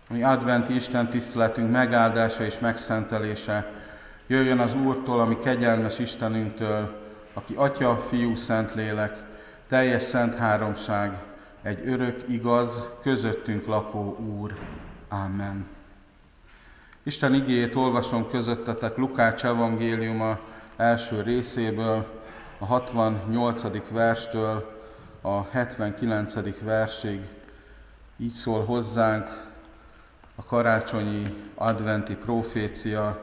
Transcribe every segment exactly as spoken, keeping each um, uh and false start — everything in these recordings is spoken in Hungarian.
ami adventi Isten tiszteletünk megáldása és megszentelése jöjjön az Úrtól, ami kegyelmes Istenünktől, aki Atya, Fiú, Szentlélek, teljes szent háromság, egy örök, igaz, közöttünk lakó Úr. Amen. Isten igéjét olvasom közöttetek Lukács evangéliuma első részéből, a hatvannyolcadik verstől a hetvenkilencedik versig. Így szól hozzánk a karácsonyi adventi profécia.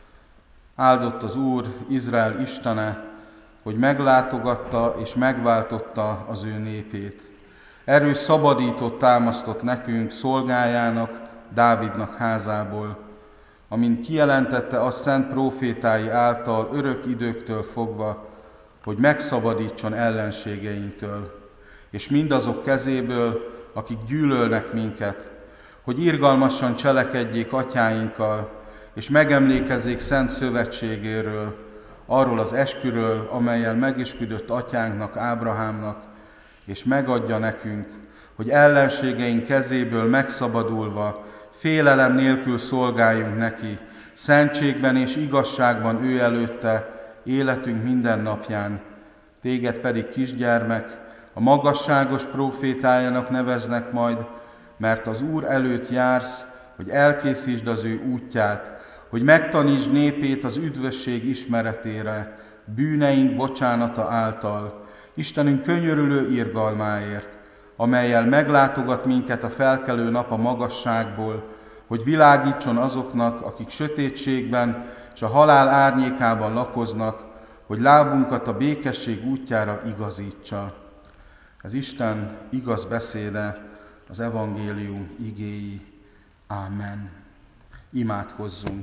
Áldott az Úr, Izrael Istene, hogy meglátogatta és megváltotta az ő népét. Erős szabadítót támasztott nekünk, szolgájának, Dávidnak házából, amint kijelentette a szent prófétái által örök időktől fogva, hogy megszabadítson ellenségeinktől, és mindazok kezéből, akik gyűlölnek minket, hogy irgalmasan cselekedjék atyáinkkal, és megemlékezzék szent szövetségéről, arról az esküről, amellyel megesküdött atyánknak, Ábrahámnak, és megadja nekünk, hogy ellenségeink kezéből megszabadulva, félelem nélkül szolgáljunk neki, szentségben és igazságban ő előtte, életünk minden napján. Téged pedig, kisgyermek, a magasságos prófétájának neveznek majd, mert az Úr előtt jársz, hogy elkészítsd az ő útját, hogy megtanítsd népét az üdvösség ismeretére, bűneink bocsánata által, Istenünk könyörülő irgalmáért, amellyel meglátogat minket a felkelő nap a magasságból, hogy világítson azoknak, akik sötétségben és a halál árnyékában lakoznak, hogy lábunkat a békesség útjára igazítsa. Ez Isten igaz beszéde, az evangélium igéi. Ámen. Imádkozzunk.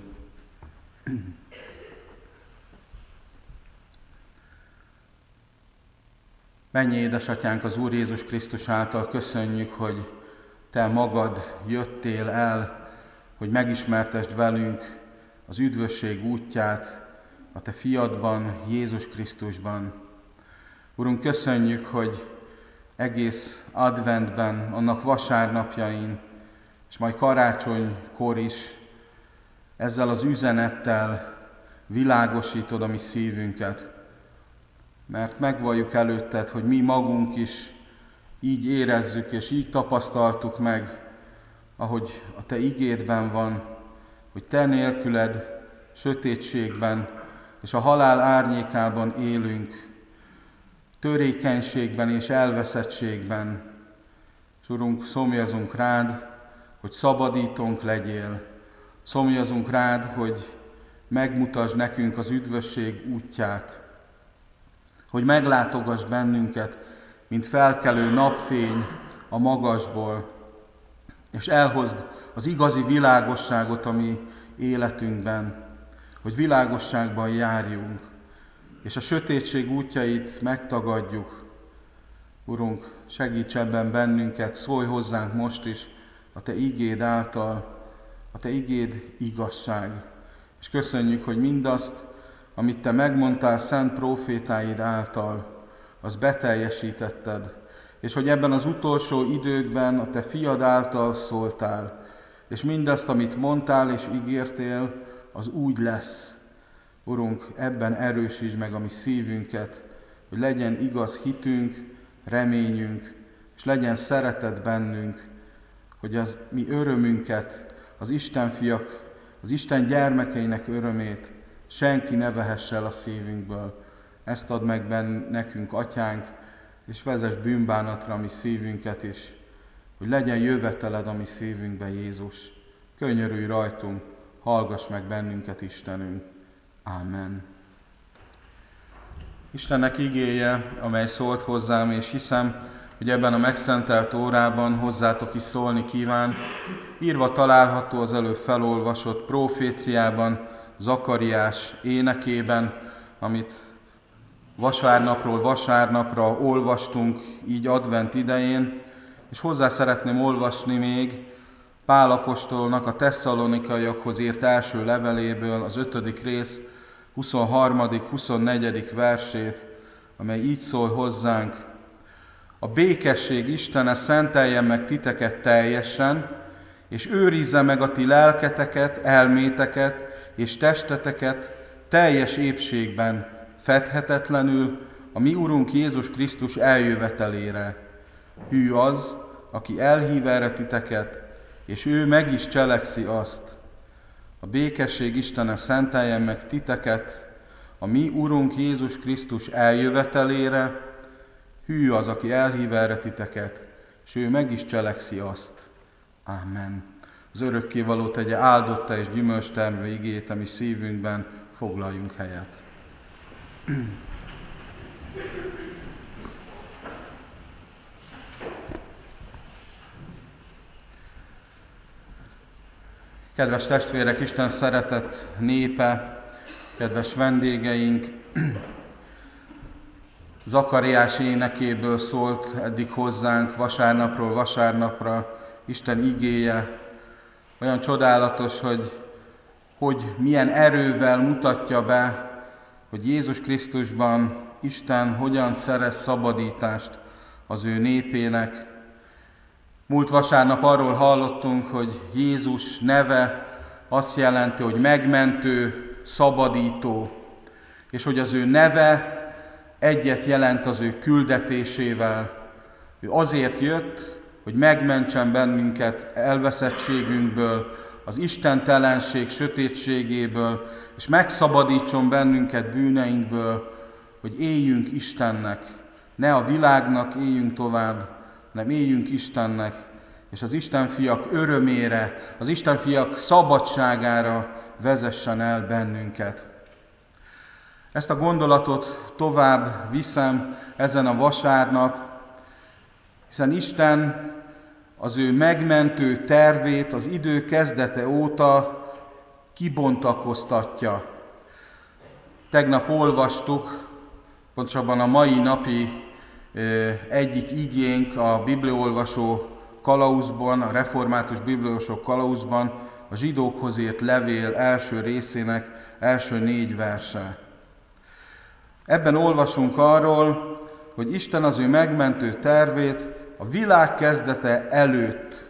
Mennyi édesatyánk, az Úr Jézus Krisztus által köszönjük, hogy Te magad jöttél el, hogy megismertesd velünk az üdvösség útját a Te fiadban, Jézus Krisztusban. Urunk, köszönjük, hogy egész adventben, annak vasárnapjain, és majd karácsonykor is ezzel az üzenettel világosítod a mi szívünket. Mert megvalljuk előtted, hogy mi magunk is így érezzük, és így tapasztaltuk meg, ahogy a Te igédben van, hogy Te nélküled sötétségben és a halál árnyékában élünk, törékenységben és elveszettségben. És Urunk, szomjazunk rád, hogy szabadítónk legyél. Szomjazunk rád, hogy megmutasd nekünk az üdvösség útját, hogy meglátogass bennünket, mint felkelő napfény a magasból, és elhozd az igazi világosságot a mi életünkben, hogy világosságban járjunk, és a sötétség útjait megtagadjuk. Urunk, segíts ebben bennünket, szólj hozzánk most is a Te igéd által, a Te igéd igazság. És köszönjük, hogy mindazt, amit Te megmondtál szent prófétáid által, az beteljesítetted, és hogy ebben az utolsó időkben a Te fiad által szóltál, és mindazt, amit mondtál és ígértél, az úgy lesz. Urunk, ebben erősítsd meg a mi szívünket, hogy legyen igaz hitünk, reményünk, és legyen szeretet bennünk, hogy az mi örömünket, az Isten fiak, az Isten gyermekeinek örömét senki ne vehesse el a szívünkből. Ezt add meg benn, nekünk, Atyánk, és vezess bűnbánatra a mi szívünket is, hogy legyen jöveteled a mi szívünkbe, Jézus. Könyörülj rajtunk, hallgass meg bennünket, Istenünk. Ámen. Istennek igéje, amely szólt hozzám, és hiszem, hogy ebben a megszentelt órában hozzátok is szólni kíván, írva található az előbb felolvasott proféciában, Zakariás énekében, amit vasárnapról vasárnapra olvastunk így advent idején, és hozzá szeretném olvasni még Pál apostolnak a tesszalonikaiakhoz írt első leveléből az ötödik rész huszonharmadik huszonnegyedik versét, amely így szól hozzánk: a békesség Istene szenteljen meg titeket teljesen, és őrizze meg a ti lelketeket, elméteket és testeteket teljes épségben, fedhetetlenül a mi Urunk Jézus Krisztus eljövetelére. Hű az, aki elhív erre titeket, és ő meg is cselekszi azt. A békesség Istene szenteljen meg titeket a mi Urunk Jézus Krisztus eljövetelére. Hű az, aki elhív erre titeket, és ő meg is cselekszi azt. Amen. Az örökkévaló tegye áldotta és gyümölcstermő igét, ami szívünkben, foglaljunk helyet. Kedves testvérek, Isten szeretett népe, kedves vendégeink, Zakariás énekéből szólt eddig hozzánk vasárnapról vasárnapra Isten igéje. Olyan csodálatos, hogy, hogy milyen erővel mutatja be, hogy Jézus Krisztusban Isten hogyan szerez szabadítást az ő népének. Múlt vasárnap arról hallottunk, hogy Jézus neve azt jelenti, hogy megmentő, szabadító, és hogy az ő neve egyet jelent az ő küldetésével. Ő azért jött, hogy megmentsen bennünket elveszettségünkből, az istentelenség sötétségéből, és megszabadítson bennünket bűneinkből, hogy éljünk Istennek. Ne a világnak éljünk tovább, hanem éljünk Istennek, és az Istenfiak örömére, az Istenfiak szabadságára vezessen el bennünket. Ezt a gondolatot tovább viszem ezen a vasárnap, hiszen Isten az ő megmentő tervét az idő kezdete óta kibontakoztatja. Tegnap olvastuk, pontosabban a mai napi egyik igénk a bibliaolvasó kalauzban, a református bibliaolvasó kalauzban, a zsidókhoz írt levél első részének első négy verse. Ebben olvasunk arról, hogy Isten az ő megmentő tervét a világ kezdete előtt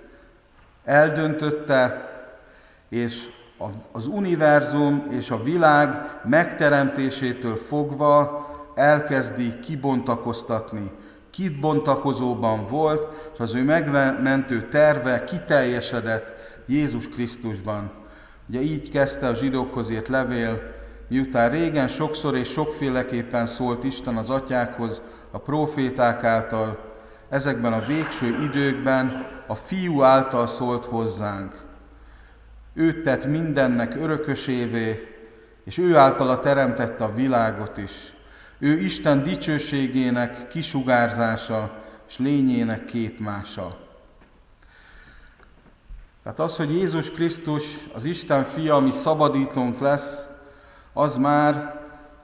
eldöntötte, és az univerzum és a világ megteremtésétől fogva elkezdi kibontakoztatni. Kibontakozóban volt, és az ő megmentő terve kiteljesedett Jézus Krisztusban. Ugye így kezdte a zsidókhoz írt levél, miután régen sokszor és sokféleképpen szólt Isten az atyákhoz a próféták által, ezekben a végső időkben a Fiú által szólt hozzánk. Őt tett mindennek örökösévé, és ő általa teremtette a világot is. Ő Isten dicsőségének kisugárzása, és lényének képmása. Tehát az, hogy Jézus Krisztus, az Isten fia, ami szabadítónk lesz, az már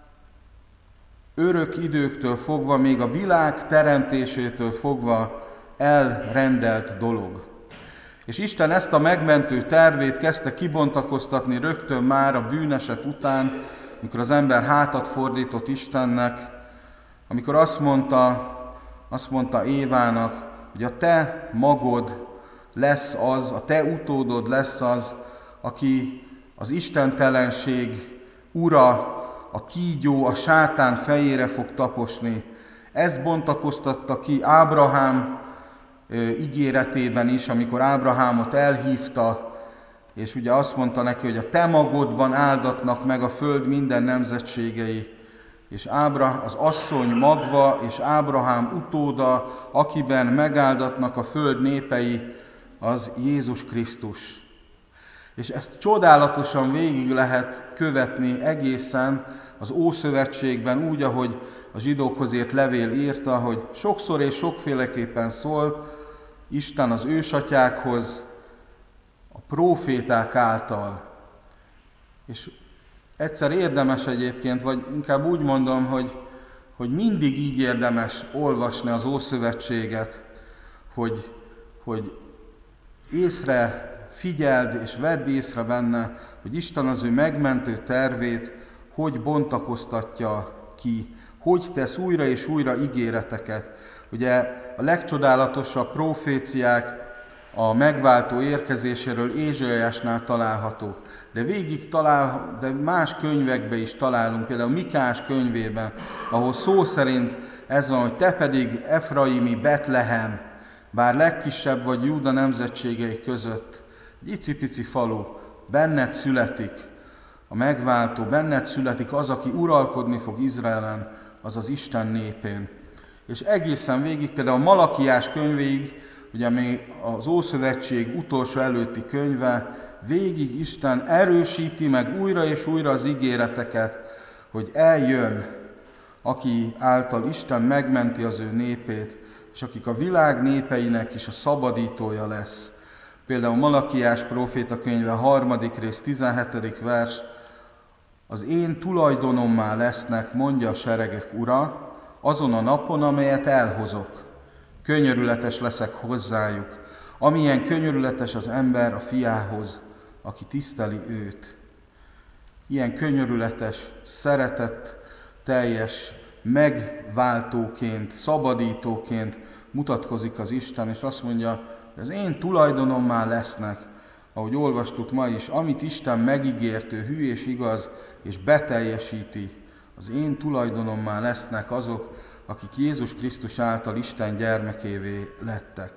örök időktől fogva, még a világ teremtésétől fogva elrendelt dolog. És Isten ezt a megmentő tervét kezdte kibontakoztatni rögtön már a bűneset után, amikor az ember hátat fordított Istennek, amikor azt mondta, azt mondta Évának, hogy a te magod lesz az, a te utódod lesz az, aki az istentelenség ura, a kígyó, a sátán fejére fog taposni. Ezt bontakoztatta ki Ábrahám ígéretében is, amikor Ábrahámot elhívta, és ugye azt mondta neki, hogy a te magodban áldatnak meg a föld minden nemzetségei, és Ábra, az asszony magva és Ábrahám utóda, akiben megáldatnak a föld népei, az Jézus Krisztus. És ezt csodálatosan végig lehet követni egészen az Ószövetségben, úgy, ahogy a zsidókhoz írt levél írta, hogy sokszor és sokféleképpen szól Isten az ősatyákhoz, a próféták által. És egyszer érdemes egyébként, vagy inkább úgy mondom, hogy, hogy mindig így érdemes olvasni az Ószövetséget, hogy, hogy észre figyeld és vedd észre benne, hogy Isten az ő megmentő tervét hogy bontakoztatja ki, hogy tesz újra és újra ígéreteket. Ugye a legcsodálatosabb proféciák a megváltó érkezéséről Ézsaiásnál található. De végig talál, de más könyvekben is találunk, például Mikás könyvében, ahol szó szerint ez van, hogy te pedig Efraimi Betlehem, bár legkisebb vagy Júda nemzetségei között, egy icipici falu, benned születik a megváltó, benned születik az, aki uralkodni fog Izraelen, az az Isten népén. És egészen végig, például a Malakiás könyvéig, ugye ami az Ószövetség utolsó előtti könyve, végig Isten erősíti meg újra és újra az ígéreteket, hogy eljön, aki által Isten megmenti az ő népét, és akik a világ népeinek is a szabadítója lesz. Például Malakiás próféta könyve harmadik rész, tizenhetedik vers, az én tulajdonommá lesznek, mondja a seregek Ura, azon a napon, amelyet elhozok. Könyörületes leszek hozzájuk, amilyen könyörületes az ember a fiához, aki tiszteli őt. Ilyen könyörületes, szeretett, teljes, megváltóként, szabadítóként mutatkozik az Isten, és azt mondja, hogy az én tulajdonommá lesznek, ahogy olvastuk ma is, amit Isten megígért, ő hű és igaz, és beteljesíti. Az én tulajdonommá lesznek azok, akik Jézus Krisztus által Isten gyermekévé lettek.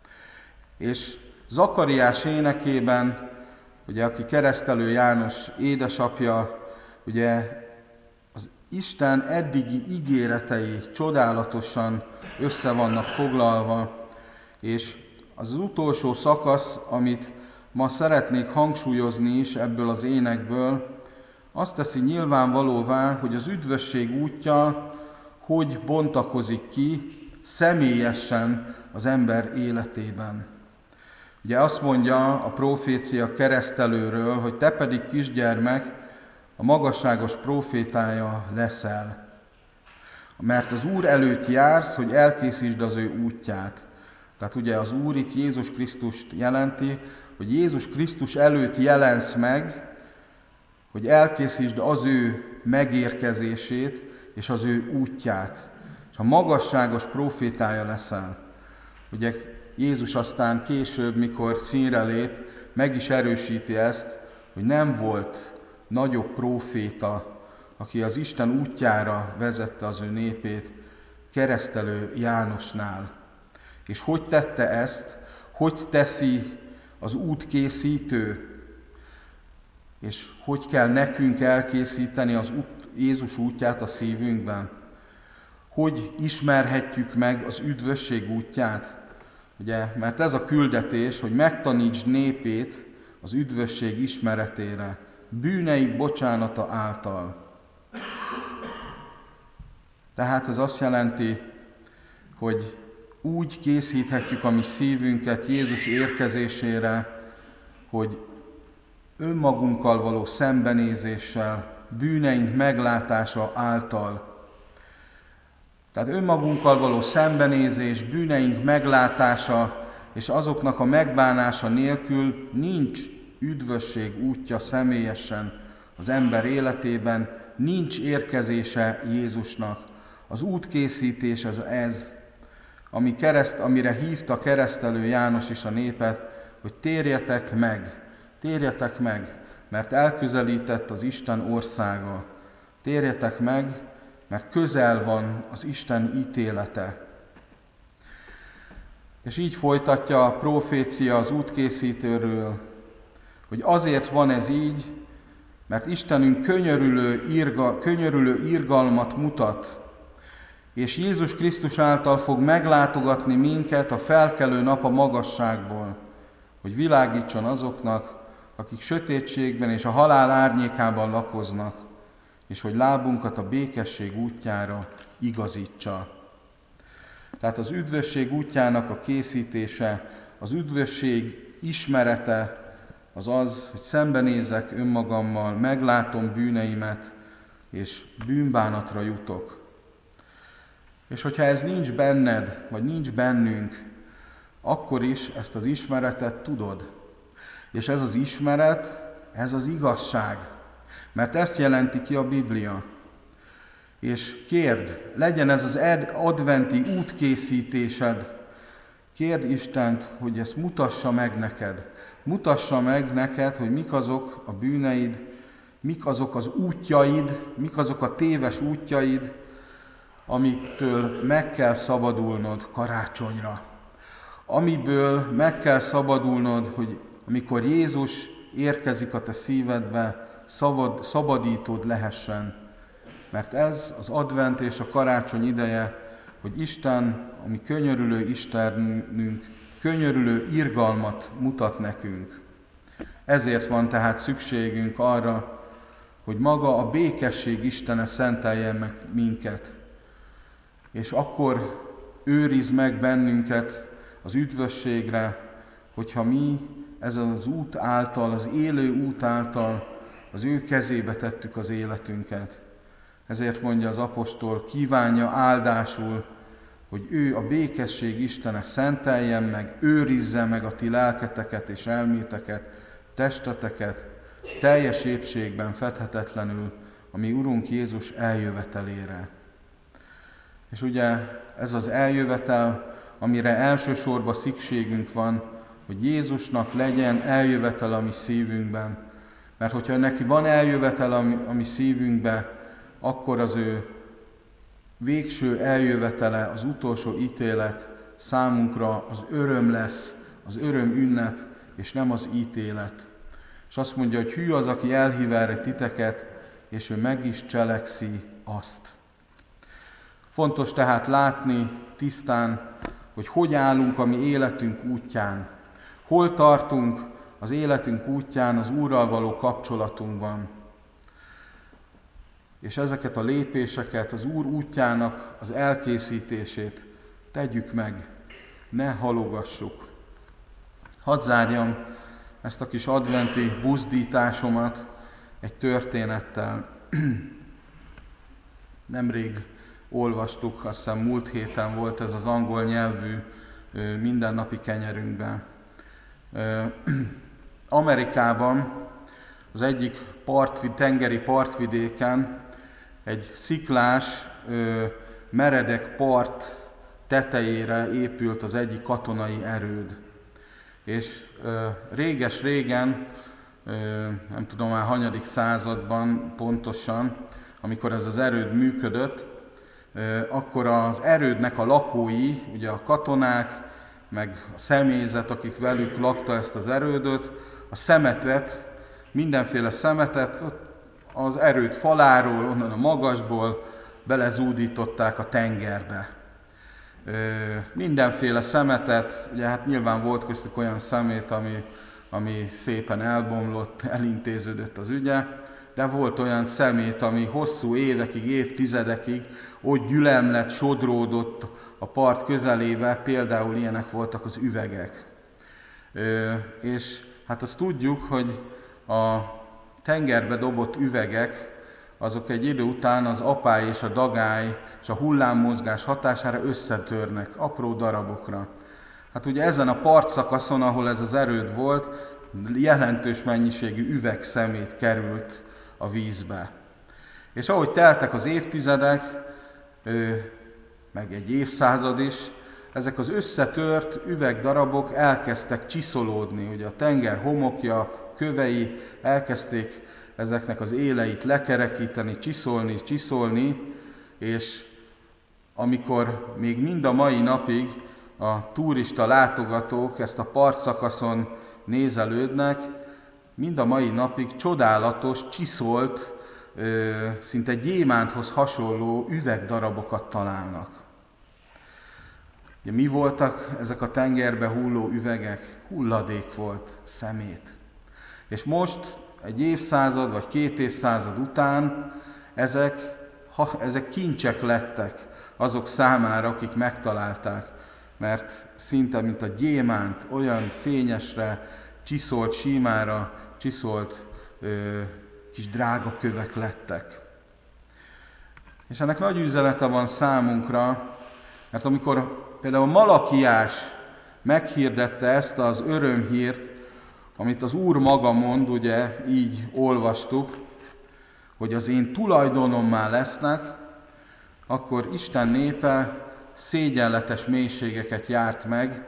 És Zakariás énekében, ugye, aki Keresztelő János édesapja, ugye az Isten eddigi ígéretei csodálatosan össze vannak foglalva, és az, az utolsó szakasz, amit ma szeretnék hangsúlyozni is ebből az énekből, azt teszi nyilvánvalóvá, hogy az üdvösség útja hogy bontakozik ki személyesen az ember életében. Ugye azt mondja a prófécia keresztelőről, hogy te pedig kisgyermek, a magasságos prófétája leszel. Mert az Úr előtt jársz, hogy elkészítsd az ő útját. Tehát ugye az Úr itt Jézus Krisztust jelenti, hogy Jézus Krisztus előtt jelensz meg, hogy elkészítsd az ő megérkezését és az ő útját. És a magasságos prófétája leszel. Ugye Jézus aztán később, mikor színre lép, meg is erősíti ezt, hogy nem volt nagyobb próféta, aki az Isten útjára vezette az ő népét, Keresztelő Jánosnál. És hogy tette ezt? Hogy teszi az útkészítő? És hogy kell nekünk elkészíteni az út, Jézus útját a szívünkben? Hogy ismerhetjük meg az üdvösség útját? Ugye, mert ez a küldetés, hogy megtanítsd népét az üdvösség ismeretére, bűneik bocsánata által. Tehát ez azt jelenti, hogy úgy készíthetjük a mi szívünket Jézus érkezésére, hogy önmagunkkal való szembenézéssel, bűneink meglátása által. Tehát önmagunkkal való szembenézés, bűneink meglátása és azoknak a megbánása nélkül nincs üdvösség útja személyesen az ember életében, nincs érkezése Jézusnak. Az útkészítés az ez, ami kereszt, amire hívta Keresztelő János is a népet, hogy térjetek meg, térjetek meg, mert elközelített az Isten országa. Térjetek meg, mert közel van az Isten ítélete. És így folytatja a profécia az útkészítőről, hogy azért van ez így, mert Istenünk könyörülő, irga, könyörülő irgalmat mutat, és Jézus Krisztus által fog meglátogatni minket a felkelő nap a magasságból, hogy világítson azoknak, akik sötétségben és a halál árnyékában lakoznak, és hogy lábunkat a békesség útjára igazítsa. Tehát az üdvösség útjának a készítése, az üdvösség ismerete az az, hogy szembenézek önmagammal, meglátom bűneimet, és bűnbánatra jutok. És hogyha ez nincs benned, vagy nincs bennünk, akkor is ezt az ismeretet tudod. És ez az ismeret, ez az igazság. Mert ezt jelenti ki a Biblia. És kérd, legyen ez az adventi útkészítésed, Kérd Istent, hogy ezt mutassa meg neked. Mutassa meg neked, hogy mik azok a bűneid, mik azok az útjaid, mik azok a téves útjaid, amitől meg kell szabadulnod karácsonyra. Amiből meg kell szabadulnod, hogy amikor Jézus érkezik a te szívedbe, szabad, szabadítód lehessen. Mert ez az advent és a karácsony ideje, hogy Isten, ami könyörülő Istenünk, könyörülő irgalmat mutat nekünk. Ezért van tehát szükségünk arra, hogy maga a békesség Istene szenteljen meg minket. És akkor őriz meg bennünket az üdvösségre, hogyha mi ezen az út által, az élő út által az ő kezébe tettük az életünket. Ezért mondja az apostol, kívánja áldásul, hogy ő a békesség Istene szenteljen meg, őrizze meg a ti lelketeket és elméteket, testeteket, teljes épségben fedhetetlenül a mi Urunk Jézus eljövetelére. És ugye ez az eljövetel, amire elsősorban szükségünk van, hogy Jézusnak legyen eljövetel a mi szívünkben. Mert hogyha neki van eljövetel a mi, a mi szívünkben, akkor az ő végső eljövetele, az utolsó ítélet számunkra az öröm lesz, az öröm ünnep, és nem az ítélet. És azt mondja, hogy hű az, aki elhív erre titeket, és ő meg is cselekszi azt. Fontos tehát látni tisztán, hogy hogy állunk a mi életünk útján. Hol tartunk az életünk útján, az Úrral való kapcsolatunkban. És ezeket a lépéseket, az Úr útjának az elkészítését tegyük meg, ne halogassuk. Hadd zárjam ezt a kis adventi buzdításomat egy történettel. Nemrég olvastuk, azt hiszem múlt héten volt ez az angol nyelvű mindennapi kenyerünkben. Amerikában az egyik partvid, tengeri partvidéken egy sziklás, meredek part tetejére épült az egyik katonai erőd. És réges-régen, nem tudom már hanyadik században pontosan, amikor ez az erőd működött, akkor az erődnek a lakói, ugye a katonák, meg a személyzet, akik velük lakta ezt az erődöt, a szemetet, mindenféle szemetet az erőd faláról, onnan a magasból belezúdították a tengerbe. Mindenféle szemetet, ugye hát nyilván volt köztük olyan szemét, ami, ami szépen elbomlott, elintéződött az ügye, de volt olyan szemét, ami hosszú évekig, évtizedekig ott gyülemlett, sodródott a part közelébe, például ilyenek voltak az üvegek. És hát azt tudjuk, hogy a tengerbe dobott üvegek, azok egy idő után az apály és a dagály és a hullámmozgás hatására összetörnek apró darabokra. Hát ugye ezen a partszakaszon, ahol ez az erőd volt, jelentős mennyiségű üvegszemét került a vízbe. És ahogy teltek az évtizedek, meg egy évszázad is, ezek az összetört üvegdarabok elkezdtek csiszolódni. Ugye a tenger homokja, kövei elkezdték ezeknek az éleit lekerekíteni, csiszolni, csiszolni, és amikor még mind a mai napig a turista látogatók ezt a partszakaszon nézelődnek, mind a mai napig csodálatos, csiszolt, szinte gyémánthoz hasonló üvegdarabokat találnak. Ugye, mi voltak ezek a tengerbe hulló üvegek? Hulladék volt, szemét. És most, egy évszázad vagy két évszázad után ezek, ha, ezek kincsek lettek azok számára, akik megtalálták, mert szinte, mint a gyémánt, olyan fényesre, csiszolt, símára, csiszolt ö, kis drága kövek lettek. És ennek nagy üzenete van számunkra, mert amikor például Malakiás meghirdette ezt az örömhírt, amit az Úr maga mond, ugye így olvastuk, hogy az én tulajdonommá lesznek, akkor Isten népe szégyenletes mélységeket járt meg,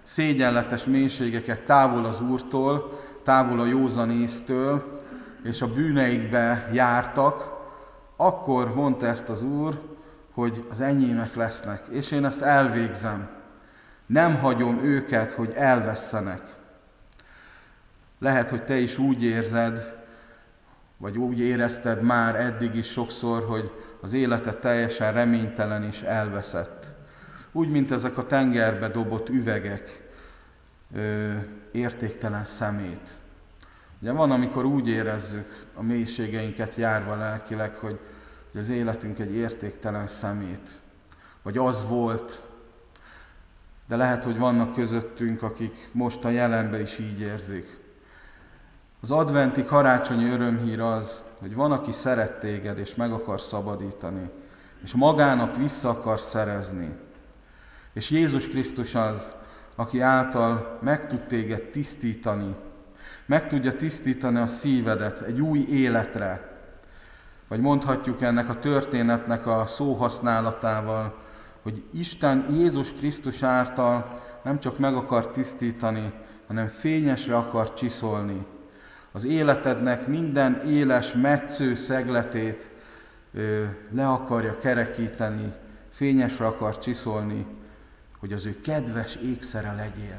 szégyenletes mélységeket távol az Úrtól, távol a józan észtől, és a bűneikbe jártak, akkor mondta ezt az Úr, hogy az enyémek lesznek, és én ezt elvégzem. Nem hagyom őket, hogy elvesszenek. Lehet, hogy te is úgy érzed, vagy úgy érezted már eddig is sokszor, hogy az életed teljesen reménytelen és elveszett. Úgy, mint ezek a tengerbe dobott üvegek, ö, értéktelen szemét. Ugye van, amikor úgy érezzük a mélységeinket járva lelkileg, hogy, hogy az életünk egy értéktelen szemét, vagy az volt, de lehet, hogy vannak közöttünk, akik most a jelenben is így érzik. Az adventi karácsonyi örömhír az, hogy van, aki szeret téged, és meg akar szabadítani, és magának vissza akar szerezni. És Jézus Krisztus az, aki által meg tud téged tisztítani, meg tudja tisztítani a szívedet egy új életre. Vagy mondhatjuk ennek a történetnek a szóhasználatával, hogy Isten Jézus Krisztus által nem csak meg akar tisztítani, hanem fényesre akar csiszolni. Az életednek minden éles, metsző szegletét ö, le akarja kerekíteni, fényesre akar csiszolni, hogy az ő kedves ékszere legyél.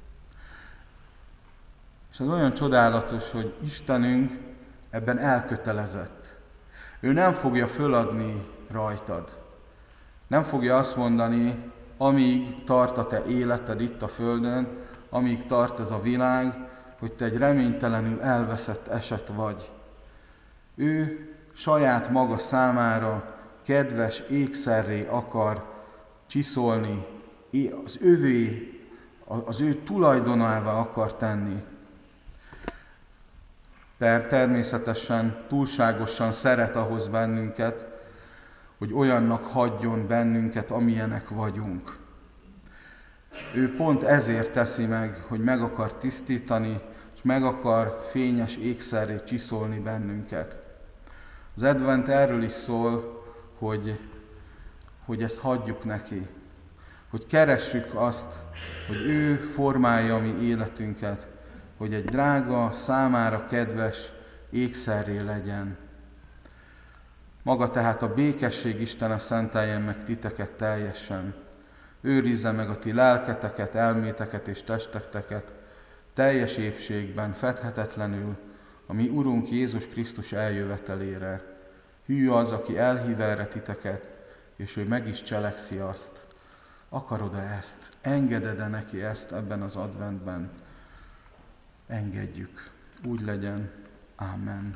És ez olyan csodálatos, hogy Istenünk ebben elkötelezett. Ő nem fogja föladni rajtad. Nem fogja azt mondani, amíg tart a te életed itt a földön, amíg tart ez a világ, hogy te egy reménytelenül elveszett eset vagy. Ő saját maga számára kedves ékszerré akar csiszolni, az övé, az ő tulajdonává akar tenni. Per természetesen túlságosan szeret ahhoz bennünket, hogy olyannak hagyjon bennünket, amilyenek vagyunk. Ő pont ezért teszi meg, hogy meg akar tisztítani, és meg akar fényes ékszerré csiszolni bennünket. Az advent erről is szól, hogy, hogy ezt hagyjuk neki. Hogy keressük azt, hogy ő formálja a mi életünket, hogy egy drága, számára kedves ékszerré legyen. Maga tehát a békesség Istene szenteljen meg titeket teljesen. Őrizze meg a ti lelketeket, elméteket és testeteket teljes épségben, fedhetetlenül a mi Urunk Jézus Krisztus eljövetelére. Hű az, aki elhív erre titeket, és ő meg is cselekszi azt. Akarod-e ezt? Engeded-e neki ezt ebben az adventben? Engedjük. Úgy legyen. Ámen.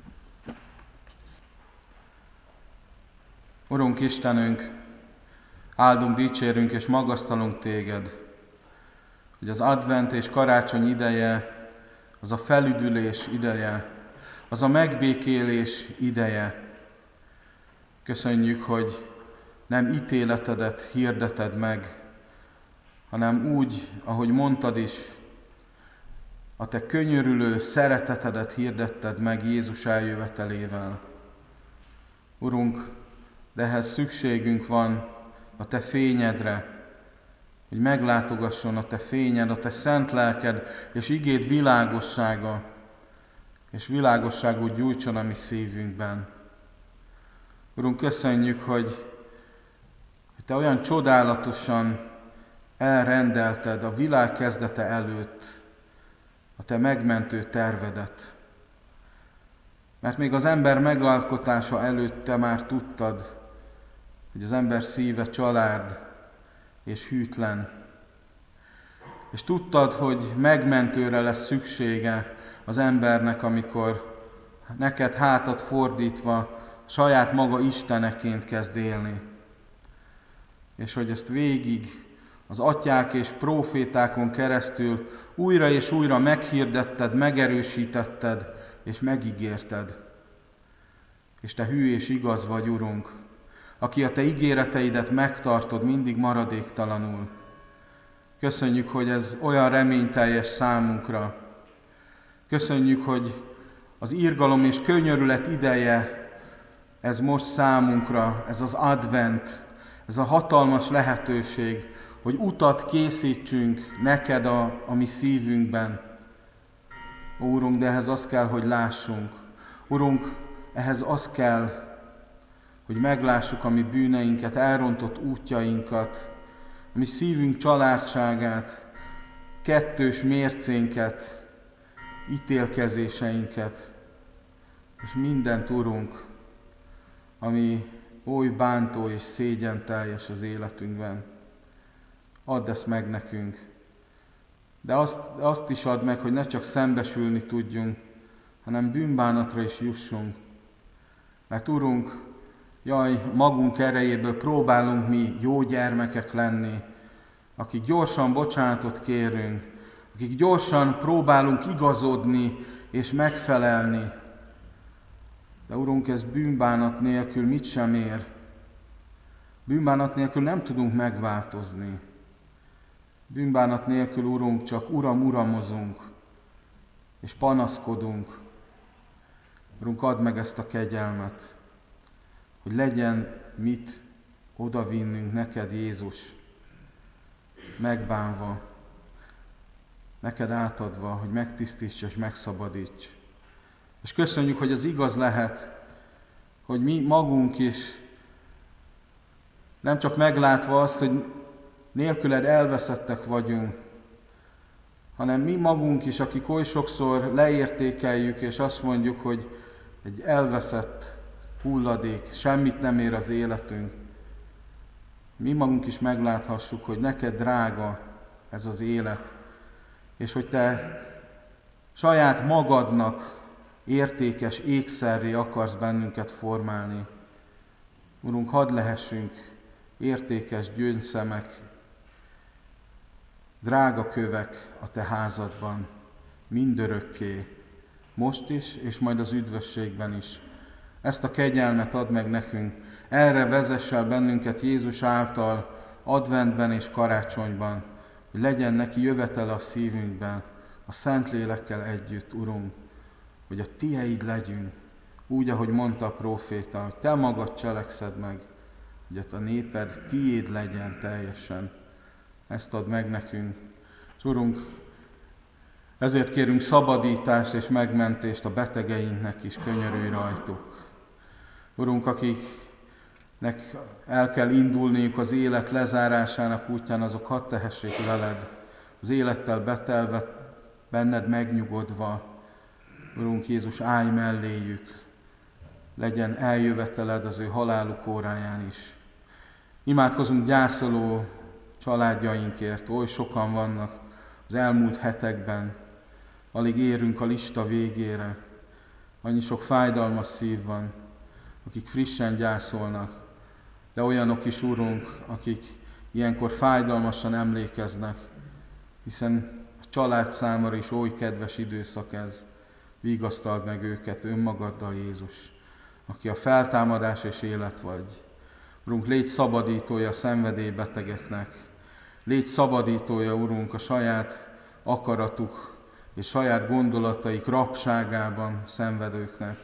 Urunk Istenünk, áldunk, dicsérünk és magasztalunk téged, hogy az advent és karácsony ideje, az a felüdülés ideje, az a megbékélés ideje. Köszönjük, hogy nem ítéletedet hirdeted meg, hanem úgy, ahogy mondtad is, a te könyörülő szeretetedet hirdetted meg Jézus eljövetelével. Urunk, de ehhez szükségünk van a te fényedre, hogy meglátogasson a te fényed, a te szent lelked és igéd világossága, és világosságot gyújtson a mi szívünkben. Urunk, köszönjük, hogy te olyan csodálatosan elrendelted a világ kezdete előtt a te megmentő tervedet. Mert még az ember megalkotása előtt te már tudtad, hogy az ember szíve család és hűtlen. És tudtad, hogy megmentőre lesz szüksége az embernek, amikor neked hátat fordítva saját maga isteneként kezd élni. És hogy ezt végig az atyák és prófétákon keresztül újra és újra meghirdetted, megerősítetted és megígérted. És te hű és igaz vagy, Urunk, aki a te ígéreteidet megtartod mindig maradéktalanul. Köszönjük, hogy ez olyan reményteljes számunkra. Köszönjük, hogy az irgalom és könyörület ideje, ez most számunkra, ez az advent, ez a hatalmas lehetőség, hogy utat készítsünk neked a, a mi szívünkben. Ó, Urunk, de ehhez az kell, hogy lássunk. Urunk, ehhez az kell, hogy meglássuk a mi bűneinket, elrontott útjainkat, a mi szívünk családságát, kettős mércénket, ítélkezéseinket, és mindent, Urunk, ami oly bántó és szégyenteljes az életünkben. Add ezt meg nekünk. De azt, azt is add meg, hogy ne csak szembesülni tudjunk, hanem bűnbánatra is jussunk. Mert Urunk, jaj, magunk erejéből próbálunk mi jó gyermekek lenni, akik gyorsan bocsánatot kérünk, akik gyorsan próbálunk igazodni és megfelelni. De Urunk, ez bűnbánat nélkül mit sem ér. Bűnbánat nélkül nem tudunk megváltozni. Bűnbánat nélkül, Urunk, csak uram, uramozunk, és panaszkodunk. Urunk, add meg ezt a kegyelmet, hogy legyen mit odavinnünk neked, Jézus, megbánva, neked átadva, hogy megtisztíts és megszabadíts. És köszönjük, hogy az igaz lehet, hogy mi magunk is, nem csak meglátva azt, hogy nélküled elveszettek vagyunk, hanem mi magunk is, akik oly sokszor leértékeljük, és azt mondjuk, hogy egy elveszett hulladék, semmit nem ér az életünk. Mi magunk is megláthassuk, hogy neked drága ez az élet, és hogy te saját magadnak értékes ékszerré akarsz bennünket formálni. Urunk, hadd lehessünk értékes gyöngyszemek, drága kövek a te házadban, mindörökké, most is, és majd az üdvösségben is. Ezt a kegyelmet add meg nekünk, erre vezess el bennünket Jézus által, adventben és karácsonyban, hogy legyen neki jövetele a szívünkben, a Szentlélekkel együtt, Urunk, hogy a tieid legyünk, úgy, ahogy mondta a próféta, hogy te magad cselekszed meg, hogy a néped tiéd legyen teljesen. Ezt add meg nekünk. És Urunk, ezért kérünk szabadítást és megmentést a betegeinknek is, könyörülj rajtuk. Urunk, akiknek el kell indulniuk az élet lezárásának útján, azok hadd tehessék veled, az élettel betelve, benned megnyugodva. Urunk Jézus, állj melléjük, legyen eljöveteled az ő haláluk óráján is. Imádkozunk gyászoló családjainkért, oly sokan vannak az elmúlt hetekben, alig érünk a lista végére, annyi sok fájdalmas szív van, akik frissen gyászolnak, de olyanok is, Urunk, akik ilyenkor fájdalmasan emlékeznek, hiszen a család számára is oly kedves időszak ez. Vigasztald meg őket önmagaddal, Jézus, aki a feltámadás és élet vagy. Urunk, légy szabadítója a szenvedélybetegeknek, légy szabadítója, Urunk, a saját akaratuk és saját gondolataik rabságában szenvedőknek.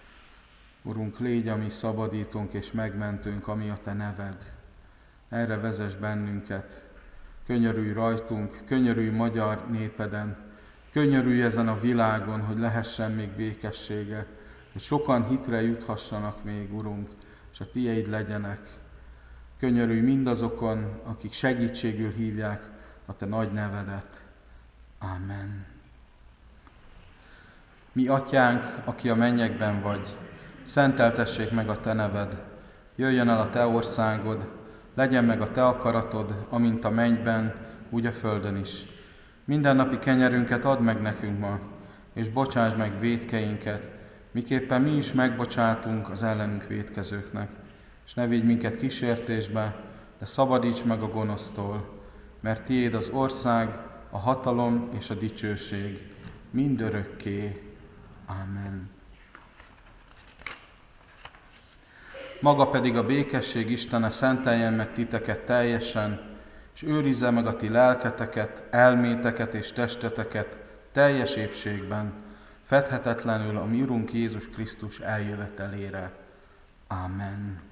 Urunk, légy a mi szabadítónk és megmentőnk, ami a te neved. Erre vezess bennünket. Könyörülj rajtunk, könyörülj magyar népeden, könyörülj ezen a világon, hogy lehessen még békessége, hogy sokan hitre juthassanak még, Urunk, és a tieid legyenek. Könyörülj mindazokon, akik segítségül hívják a te nagy nevedet. Amen. Mi atyánk, aki a mennyekben vagy, szenteltessék meg a te neved, jöjjön el a te országod, legyen meg a te akaratod, amint a mennyben, úgy a földön is. Mindennapi kenyerünket add meg nekünk ma, és bocsásd meg vétkeinket, miképpen mi is megbocsátunk az ellenünk vétkezőknek. És ne vigy minket kísértésbe, de szabadíts meg a gonosztól, mert tiéd az ország, a hatalom és a dicsőség mindörökké. Amen. Maga pedig a békesség Istene szenteljen meg titeket teljesen, és őrizze meg a ti lelketeket, elméteket és testeteket teljes épségben, fedhetetlenül a mi Urunk Jézus Krisztus eljövetelére. Amen.